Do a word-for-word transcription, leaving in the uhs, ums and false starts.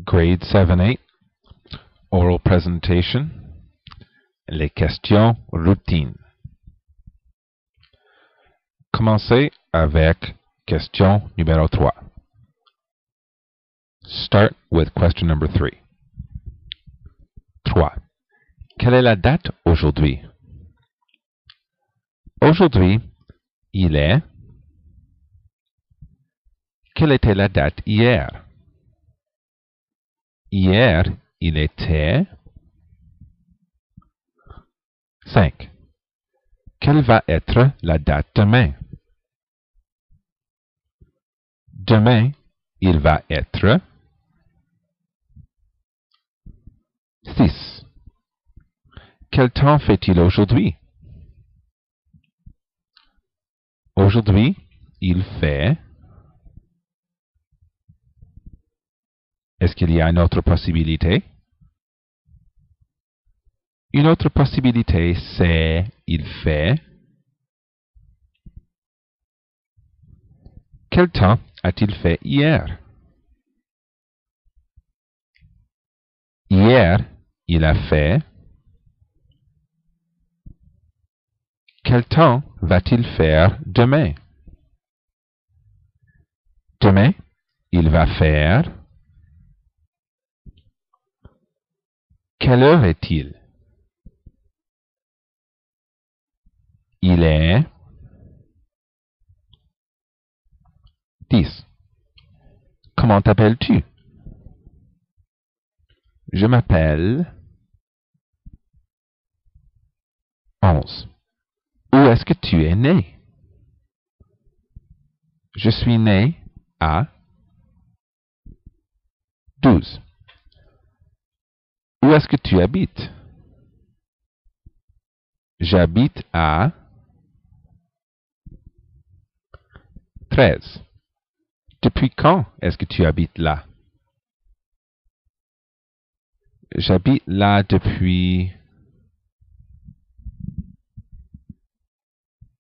Grade seven eight, Oral Presentation, les questions routines. Commencez avec question numéro trois. Start with question number three. trois. Quelle est la date aujourd'hui? Aujourd'hui, il est... Quelle était la date hier? Hier, il était... cinq. Quelle va être la date demain? Demain, il va être... six. Quel temps fait-il aujourd'hui? Aujourd'hui, il fait... Est-ce qu'il y a une autre possibilité? Une autre possibilité, c'est il fait... Quel temps a-t-il fait hier? Hier, il a fait... Quel temps va-t-il faire demain? Demain, il va faire... Quelle heure est-il? Il est... dix. Comment t'appelles-tu? Je m'appelle... onze. Où est-ce que tu es né? Je suis né à... douze. Où est-ce que tu habites? J'habite à... treize. Depuis quand est-ce que tu habites là? J'habite là depuis...